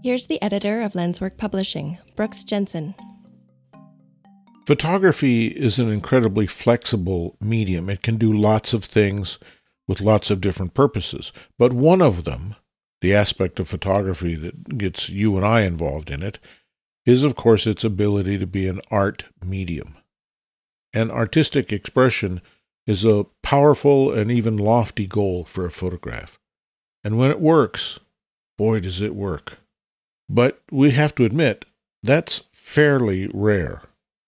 Here's the editor of Lenswork Publishing, Brooks Jensen. Photography is an incredibly flexible medium. It can do lots of things with lots of different purposes. But one of them, the aspect of photography that gets you and I involved in it, is, of course, its ability to be an art medium. An artistic expression is a powerful and even lofty goal for a photograph. And when it works, boy, does it work. But we have to admit, that's fairly rare.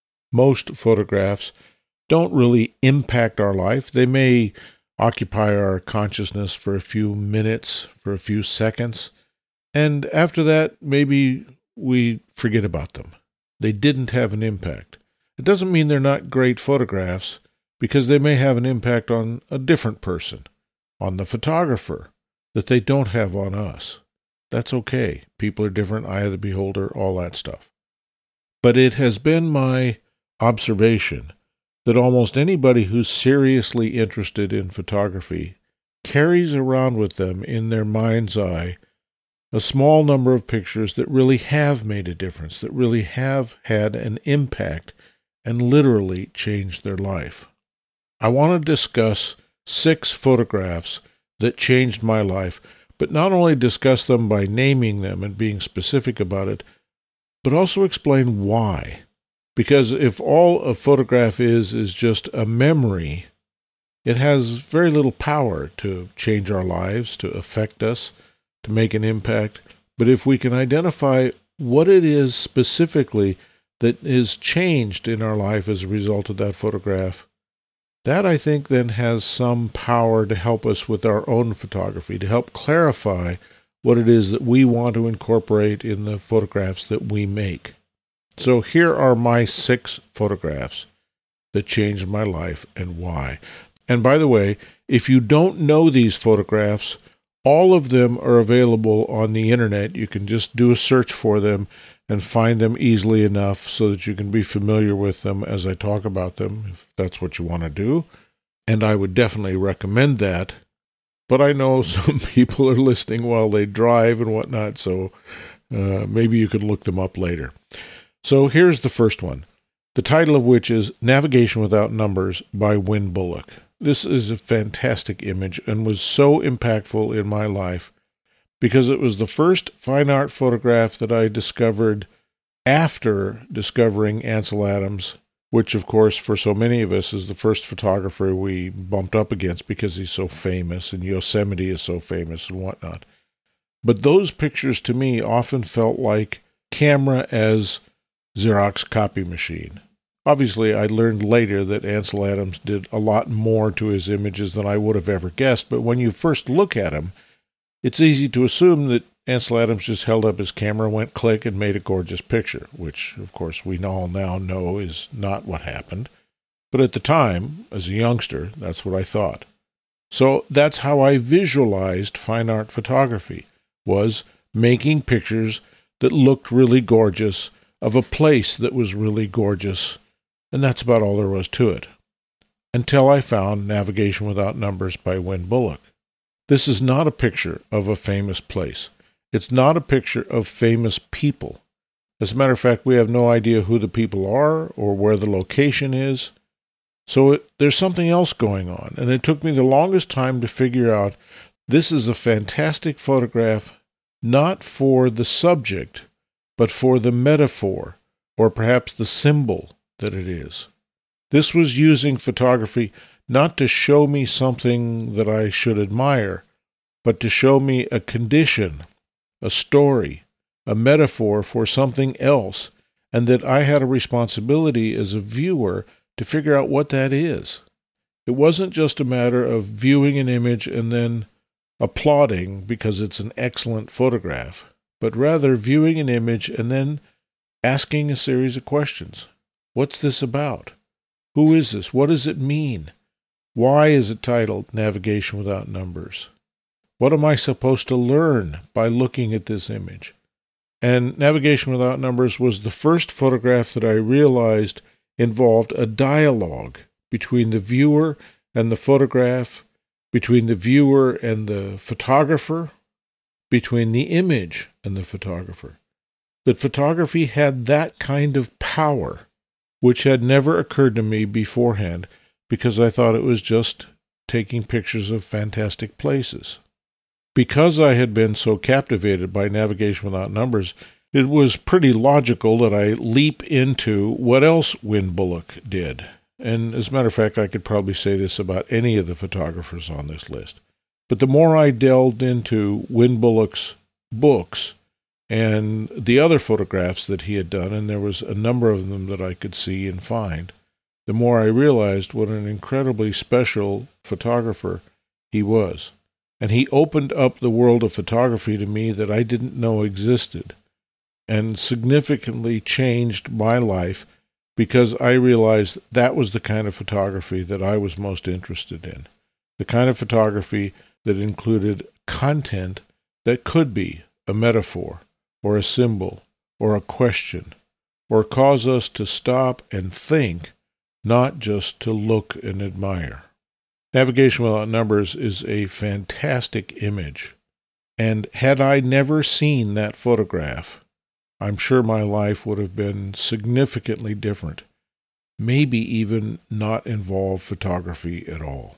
Most photographs don't really impact our life. They may occupy our consciousness for a few minutes, for a few seconds, and after that, maybe we forget about them. They didn't have an impact. It doesn't mean they're not great photographs, because they may have an impact on a different person, on the photographer, that they don't have on us. That's okay. People are different, eye of the beholder, all that stuff. But it has been my observation that almost anybody who's seriously interested in photography carries around with them in their mind's eye a small number of pictures that really have made a difference, that really have had an impact and literally changed their life. I want to discuss 6 photographs that changed my life, but not only discuss them by naming them and being specific about it, but also explain why. Because if all a photograph is just a memory, it has very little power to change our lives, to affect us, to make an impact. But if we can identify what it is specifically that is changed in our life as a result of that photograph, that I think then has some power to help us with our own photography, to help clarify what it is that we want to incorporate in the photographs that we make. So here are my 6 photographs that changed my life and why. And by the way, if you don't know these photographs, all of them are available on the internet. You can just do a search for them and find them easily enough so that you can be familiar with them as I talk about them, if that's what you want to do. And I would definitely recommend that. But I know some people are listening while they drive and whatnot, so maybe you could look them up later. So here's the first one, the title of which is Navigation Without Numbers by Win Bullock. This is a fantastic image and was so impactful in my life because it was the first fine art photograph that I discovered after discovering Ansel Adams, which, of course, for so many of us is the first photographer we bumped up against because he's so famous and Yosemite is so famous and whatnot. But those pictures to me often felt like camera as Xerox copy machine. Obviously, I learned later that Ansel Adams did a lot more to his images than I would have ever guessed, but when you first look at him, it's easy to assume that Ansel Adams just held up his camera, went click, and made a gorgeous picture, which, of course, we all now know is not what happened. But at the time, as a youngster, that's what I thought. So that's how I visualized fine art photography, was making pictures that looked really gorgeous, of a place that was really gorgeous, and that's about all there was to it. Until I found Navigation Without Numbers by Win Bullock. This is not a picture of a famous place. It's not a picture of famous people. As a matter of fact, we have no idea who the people are or where the location is. So there's something else going on, and it took me the longest time to figure out this is a fantastic photograph, not for the subject, but for the metaphor, or perhaps the symbol that it is. This was using photography not to show me something that I should admire, but to show me a condition, a story, a metaphor for something else, and that I had a responsibility as a viewer to figure out what that is. It wasn't just a matter of viewing an image and then applauding because it's an excellent photograph, but rather viewing an image and then asking a series of questions. What's this about? Who is this? What does it mean? Why is it titled Navigation Without Numbers? What am I supposed to learn by looking at this image? And Navigation Without Numbers was the first photograph that I realized involved a dialogue between the viewer and the photograph, between the viewer and the photographer, between the image and the photographer. That photography had that kind of power, which had never occurred to me beforehand, because I thought it was just taking pictures of fantastic places. Because I had been so captivated by Navigation Without Numbers, it was pretty logical that I leap into what else Win Bullock did. And as a matter of fact, I could probably say this about any of the photographers on this list. But the more I delved into Win Bullock's books and the other photographs that he had done, and there was a number of them that I could see and find, the more I realized what an incredibly special photographer he was. And he opened up the world of photography to me that I didn't know existed, and significantly changed my life because I realized that was the kind of photography that I was most interested in. The kind of photography that included content that could be a metaphor, or a symbol, or a question, or cause us to stop and think, not just to look and admire. Navigation Without Numbers is a fantastic image, and had I never seen that photograph, I'm sure my life would have been significantly different, maybe even not involve photography at all.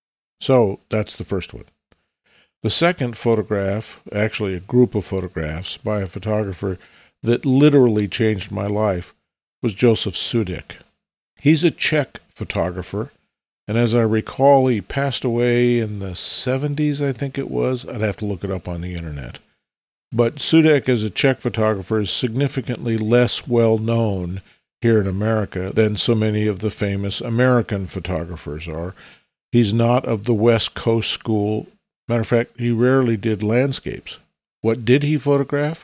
So that's the first one. The second photograph, actually a group of photographs by a photographer that literally changed my life, was Josef Sudek. He's a Czech photographer, and as I recall, he passed away in the 70s, I think it was. I'd have to look it up on the internet. But Sudek as a Czech photographer is significantly less well known here in America than so many of the famous American photographers are. He's not of the West Coast school. Matter of fact, he rarely did landscapes. What did he photograph?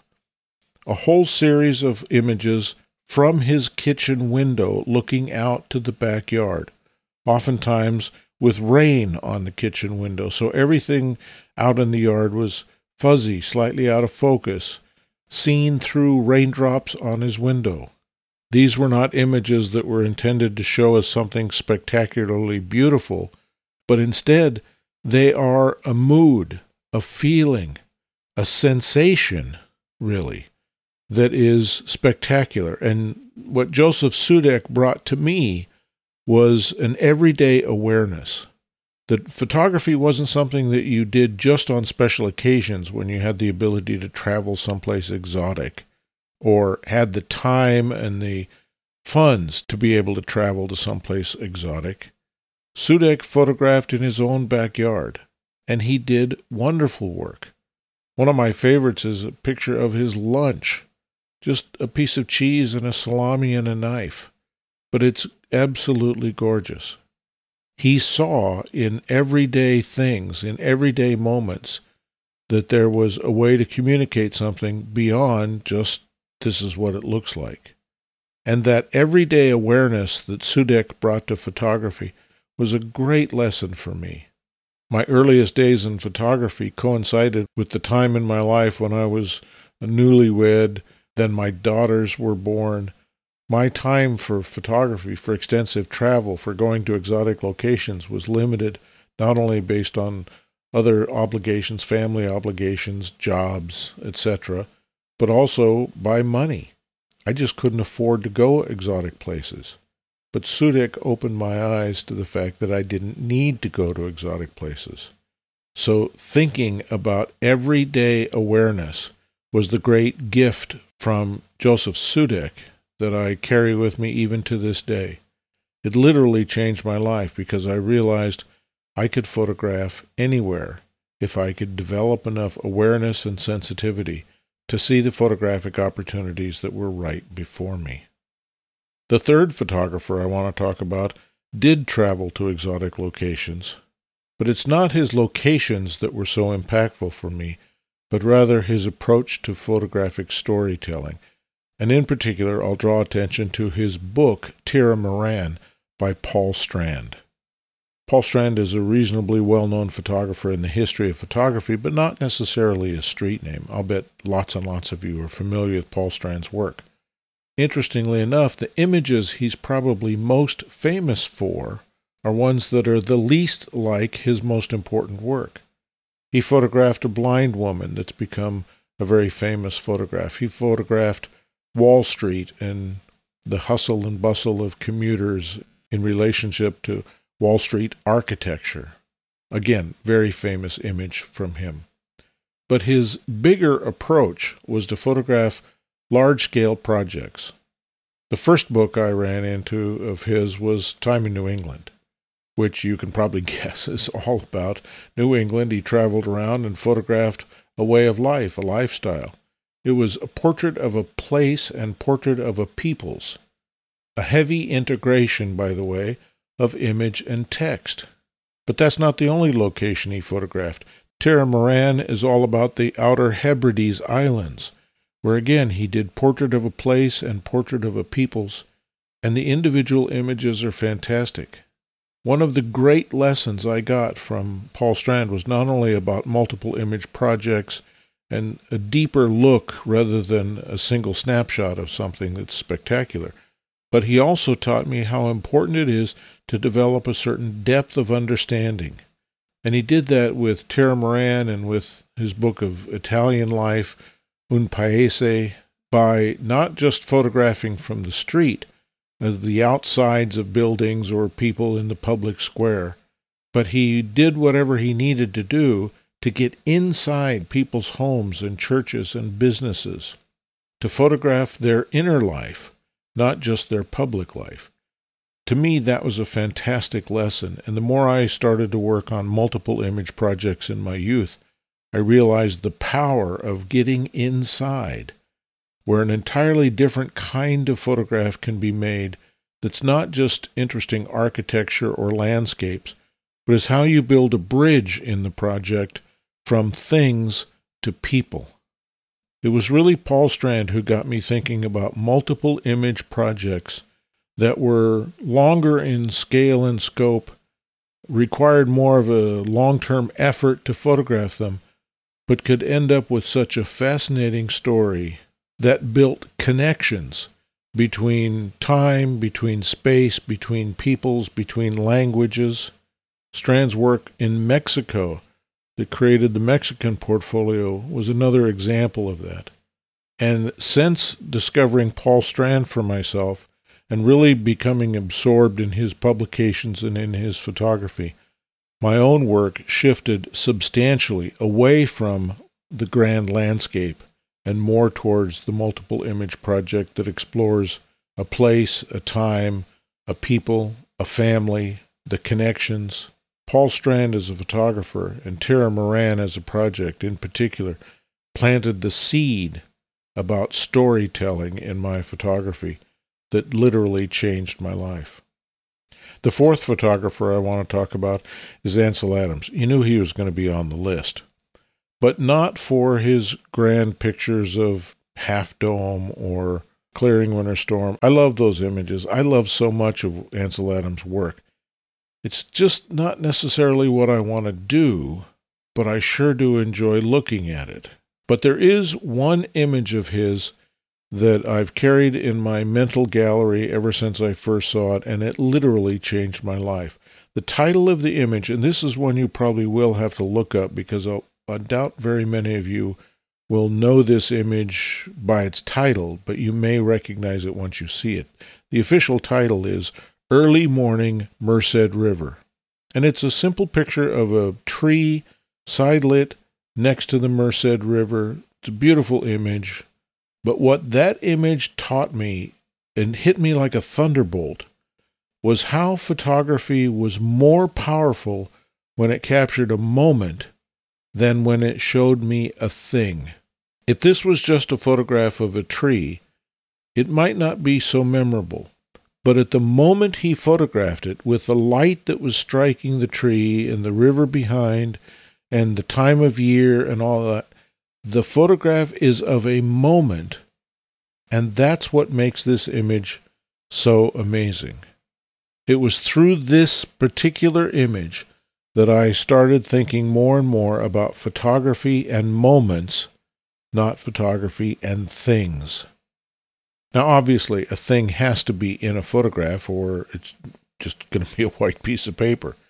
A whole series of images from his kitchen window looking out to the backyard, oftentimes with rain on the kitchen window, so everything out in the yard was fuzzy, slightly out of focus, seen through raindrops on his window. These were not images that were intended to show us something spectacularly beautiful, but instead they are a mood, a feeling, a sensation, really, that is spectacular. And what Josef Sudek brought to me was an everyday awareness that photography wasn't something that you did just on special occasions when you had the ability to travel someplace exotic or had the time and the funds to be able to travel to someplace exotic. Sudek photographed in his own backyard, and he did wonderful work. One of my favorites is a picture of his lunch, just a piece of cheese and a salami and a knife, but it's absolutely gorgeous. He saw in everyday things, in everyday moments, that there was a way to communicate something beyond just this is what it looks like. And that everyday awareness that Sudek brought to photography was a great lesson for me. My earliest days in photography coincided with the time in my life when I was a newlywed, then my daughters were born. My time for photography, for extensive travel, for going to exotic locations was limited, not only based on other obligations, family obligations, jobs, etc., but also by money. I just couldn't afford to go exotic places. But Sudek opened my eyes to the fact that I didn't need to go to exotic places. So thinking about everyday awareness was the great gift from Josef Sudek that I carry with me even to this day. It literally changed my life because I realized I could photograph anywhere if I could develop enough awareness and sensitivity to see the photographic opportunities that were right before me. The third photographer I want to talk about did travel to exotic locations, but it's not his locations that were so impactful for me, but rather his approach to photographic storytelling. And in particular, I'll draw attention to his book, Tira Moran, by Paul Strand. Paul Strand is a reasonably well-known photographer in the history of photography, but not necessarily a street name. I'll bet lots and lots of you are familiar with Paul Strand's work. Interestingly enough, the images he's probably most famous for are ones that are the least like his most important work. He photographed a blind woman that's become a very famous photograph. He photographed Wall Street and the hustle and bustle of commuters in relationship to Wall Street architecture. Again, very famous image from him. But his bigger approach was to photograph large-scale projects. The first book I ran into of his was Time in New England, which you can probably guess is all about New England. He traveled around and photographed a way of life, a lifestyle. It was a portrait of a place and portrait of a people's. A heavy integration, by the way, of image and text. But that's not the only location he photographed. Terra Moran is all about the Outer Hebrides Islands, where again he did portrait of a place and portrait of a people's, and the individual images are fantastic. One of the great lessons I got from Paul Strand was not only about multiple image projects and a deeper look rather than a single snapshot of something that's spectacular, but he also taught me how important it is to develop a certain depth of understanding. And he did that with Terra Moran and with his book of Italian life, Un Paese, by not just photographing from the street, the outsides of buildings or people in the public square, but he did whatever he needed to do to get inside people's homes and churches and businesses, to photograph their inner life, not just their public life. To me, that was a fantastic lesson, and the more I started to work on multiple image projects in my youth, I realized the power of getting inside, where an entirely different kind of photograph can be made that's not just interesting architecture or landscapes, but is how you build a bridge in the project from things to people. It was really Paul Strand who got me thinking about multiple image projects that were longer in scale and scope, required more of a long-term effort to photograph them, but could end up with such a fascinating story that built connections between time, between space, between peoples, between languages. Strand's work in Mexico that created the Mexican portfolio was another example of that. And since discovering Paul Strand for myself, and really becoming absorbed in his publications and in his photography, my own work shifted substantially away from the grand landscape and more towards the multiple image project that explores a place, a time, a people, a family, the connections. Paul Strand as a photographer and Terra Moran as a project in particular planted the seed about storytelling in my photography that literally changed my life. The fourth photographer I want to talk about is Ansel Adams. You knew he was going to be on the list, but not for his grand pictures of Half Dome or Clearing Winter Storm. I love those images. I love so much of Ansel Adams' work. It's just not necessarily what I want to do, but I sure do enjoy looking at it. But there is one image of his that I've carried in my mental gallery ever since I first saw it, and it literally changed my life. The title of the image, and this is one you probably will have to look up because I doubt very many of you will know this image by its title, but you may recognize it once you see it. The official title is Early Morning Merced River, and it's a simple picture of a tree side-lit next to the Merced River. It's a beautiful image. But what that image taught me and hit me like a thunderbolt was how photography was more powerful when it captured a moment than when it showed me a thing. If this was just a photograph of a tree, it might not be so memorable. But at the moment he photographed it, with the light that was striking the tree and the river behind and the time of year and all that, the photograph is of a moment, and that's what makes this image so amazing. It was through this particular image that I started thinking more and more about photography and moments, not photography and things. Now, obviously, a thing has to be in a photograph or it's just going to be a white piece of paper.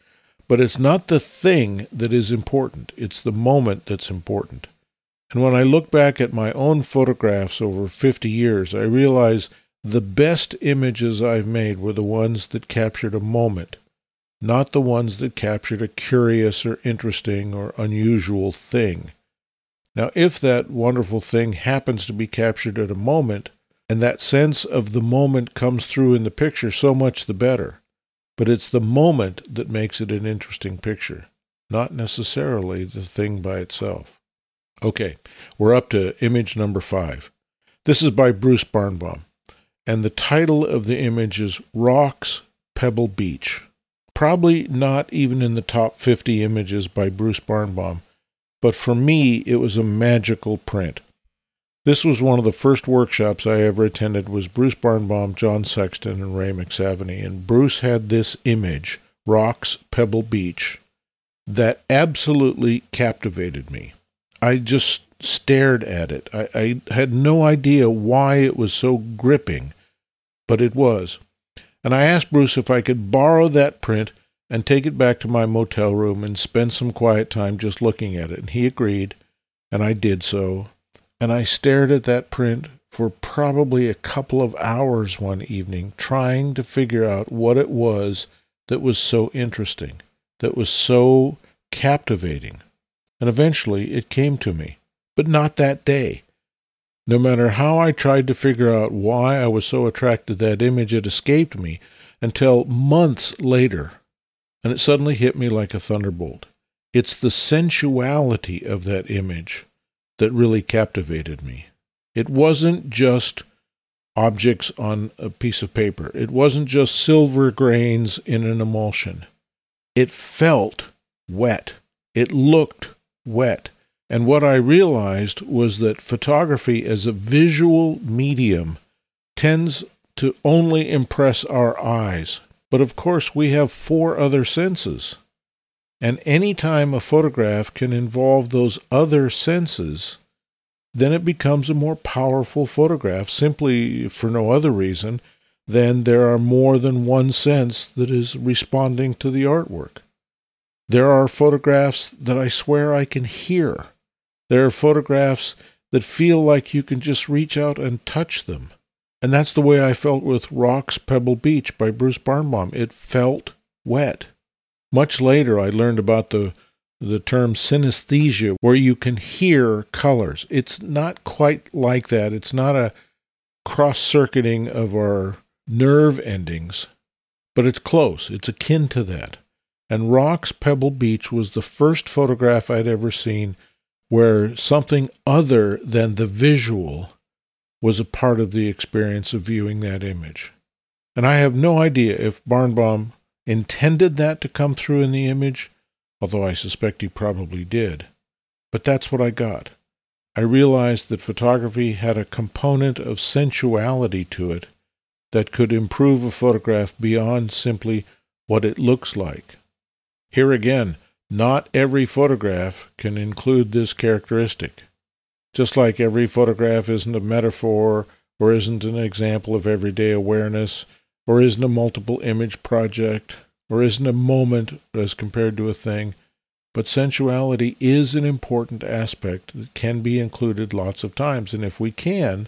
But it's not the thing that is important. It's the moment that's important. And when I look back at my own photographs over 50 years, I realize the best images I've made were the ones that captured a moment, not the ones that captured a curious or interesting or unusual thing. Now, if that wonderful thing happens to be captured at a moment, and that sense of the moment comes through in the picture, so much the better. But it's the moment that makes it an interesting picture, not necessarily the thing by itself. Okay, we're up to image number 5. This is by Bruce Barnbaum, and the title of the image is Rocks, Pebble Beach. Probably not even in the top 50 images by Bruce Barnbaum, but for me it was a magical print. This was one of the first workshops I ever attended was Bruce Barnbaum, John Sexton, and Ray McSavany. And Bruce had this image, Rocks, Pebble Beach, that absolutely captivated me. I just stared at it. I had no idea why it was so gripping, but it was. And I asked Bruce if I could borrow that print and take it back to my motel room and spend some quiet time just looking at it. And he agreed, and I did so. And I stared at that print for probably a couple of hours one evening, trying to figure out what it was that was so interesting, that was so captivating. And eventually it came to me, but not that day. No matter how I tried to figure out why I was so attracted to that image, it escaped me until months later, and it suddenly hit me like a thunderbolt. It's the sensuality of that image that really captivated me. It wasn't just objects on a piece of paper. It wasn't just silver grains in an emulsion. It felt wet. It looked wet. And what I realized was that photography as a visual medium tends to only impress our eyes. But of course, we have 4 other senses. And any time a photograph can involve those other senses, then it becomes a more powerful photograph, simply for no other reason than there are more than one sense that is responding to the artwork. There are photographs that I swear I can hear. There are photographs that feel like you can just reach out and touch them. And that's the way I felt with Rocks, Pebble Beach by Bruce Barnbaum. It felt wet. Much later, I learned about the term synesthesia, where you can hear colors. It's not quite like that. It's not a cross-circuiting of our nerve endings, but it's close. It's akin to that. And Rocks, Pebble Beach was the first photograph I'd ever seen where something other than the visual was a part of the experience of viewing that image. And I have no idea if Barnbaum intended that to come through in the image, although I suspect he probably did. But that's what I got. I realized that photography had a component of sensuality to it that could improve a photograph beyond simply what it looks like. Here again, not every photograph can include this characteristic. Just like every photograph isn't a metaphor, or isn't an example of everyday awareness, or isn't a multiple image project, or isn't a moment as compared to a thing, but sensuality is an important aspect that can be included lots of times, and if we can,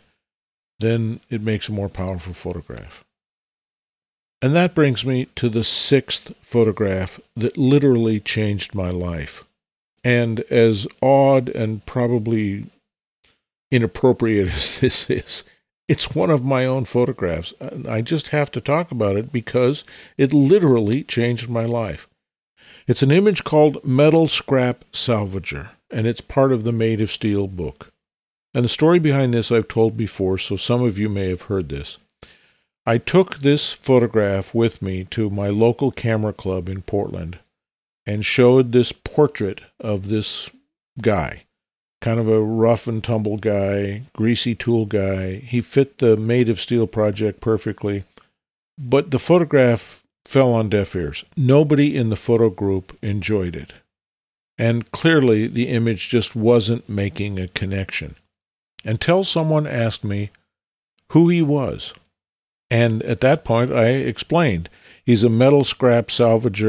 then it makes a more powerful photograph. And that brings me to the 6th photograph that literally changed my life. And as odd and probably inappropriate as this is, it's one of my own photographs. I just have to talk about it because it literally changed my life. It's an image called Metal Scrap Salvager, and it's part of the Made of Steel book. And the story behind this I've told before, so some of you may have heard this. I took this photograph with me to my local camera club in Portland and showed this portrait of this guy. Kind of a rough and tumble guy, greasy tool guy. He fit the Made of Steel project perfectly, but the photograph fell on deaf ears. Nobody in the photo group enjoyed it. And clearly the image just wasn't making a connection. Until someone asked me who he was. And at that point I explained. He's a metal scrap salvager.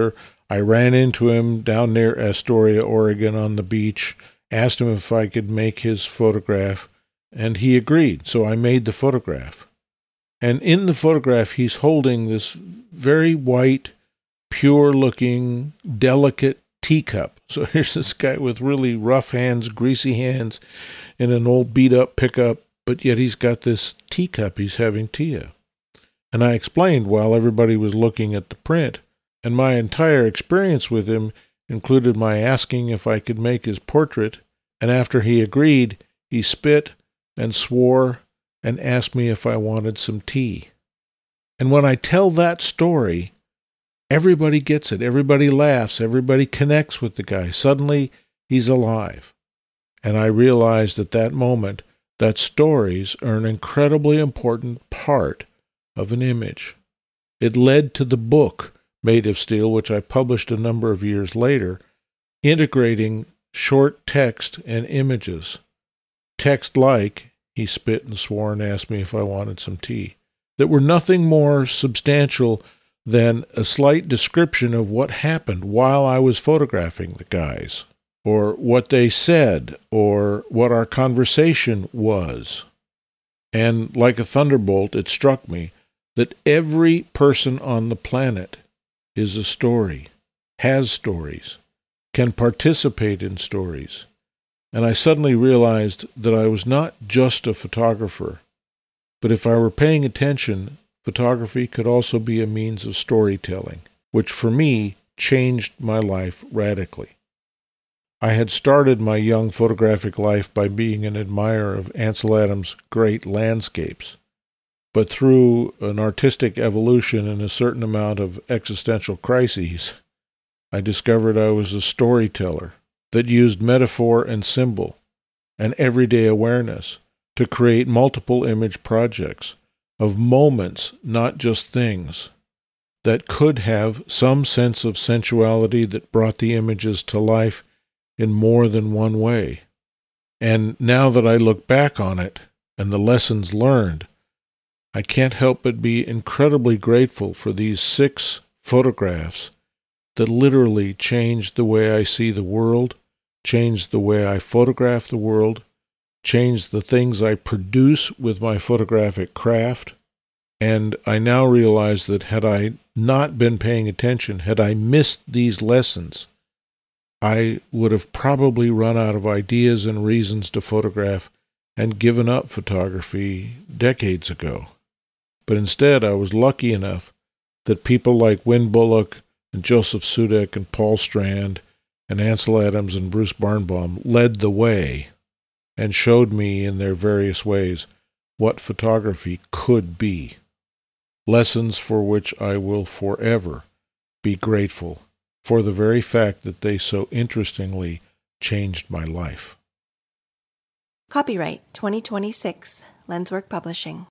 I ran into him down near Astoria, Oregon on the beach, asked him if I could make his photograph, and he agreed, so I made the photograph. And in the photograph, he's holding this very white, pure-looking, delicate teacup. So here's this guy with really rough hands, greasy hands, in an old beat-up pickup, but yet he's got this teacup he's having tea in. And I explained while everybody was looking at the print, and my entire experience with him included my asking if I could make his portrait, and after he agreed, he spit and swore and asked me if I wanted some tea. And when I tell that story, everybody gets it. Everybody laughs. Everybody connects with the guy. Suddenly, he's alive. And I realized at that moment that stories are an incredibly important part of an image. It led to the book, Made of Steel, which I published a number of years later, integrating short text and images. Text like, he spit and swore and asked me if I wanted some tea, that were nothing more substantial than a slight description of what happened while I was photographing the guys, or what they said, or what our conversation was. And like a thunderbolt, it struck me that every person on the planet is a story, has stories, can participate in stories. And I suddenly realized that I was not just a photographer, but if I were paying attention, photography could also be a means of storytelling, which for me changed my life radically. I had started my young photographic life by being an admirer of Ansel Adams' great landscapes, but through an artistic evolution and a certain amount of existential crises, I discovered I was a storyteller that used metaphor and symbol and everyday awareness to create multiple image projects of moments, not just things, that could have some sense of sensuality that brought the images to life in more than one way. And now that I look back on it and the lessons learned, I can't help but be incredibly grateful for these 6 photographs that literally changed the way I see the world, changed the way I photograph the world, changed the things I produce with my photographic craft. And I now realize that had I not been paying attention, had I missed these lessons, I would have probably run out of ideas and reasons to photograph and given up photography decades ago. But instead, I was lucky enough that people like Win Bullock and Joseph Sudek and Paul Strand and Ansel Adams and Bruce Barnbaum led the way and showed me in their various ways what photography could be. Lessons for which I will forever be grateful for the very fact that they so interestingly changed my life. Copyright 2026, Lenswork Publishing.